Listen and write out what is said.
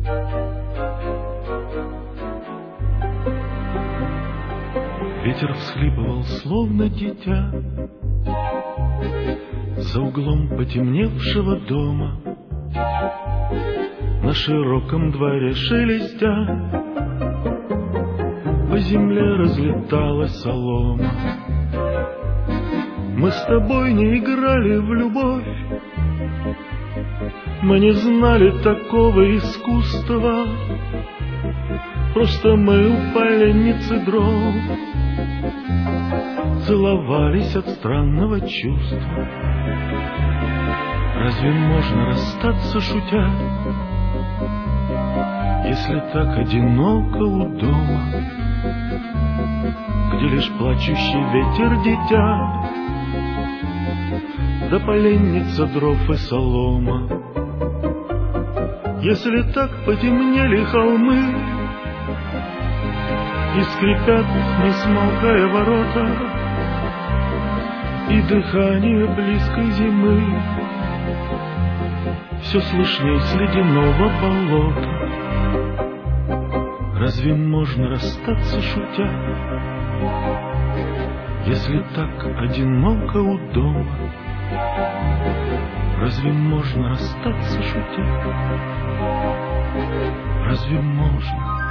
Ветер всхлипывал, словно дитя, за углом потемневшего дома. На широком дворе шелестя по земле разлеталась солома. Мы с тобой не играли в любовь, мы не знали такого искусства. Просто мы у поленницы дров целовались от странного чувства. Разве можно расстаться, шутя, если так одиноко у дома, где лишь плачущий ветер дитя, да поленница дров и солома? Если так потемнели холмы и скрипят, не смолкая, ворота, и дыхание близкой зимы все слышней с ледяного болота, разве можно расстаться, шутя, если так одиноко у дома? Разве можно расстаться, шутя? Разве можно?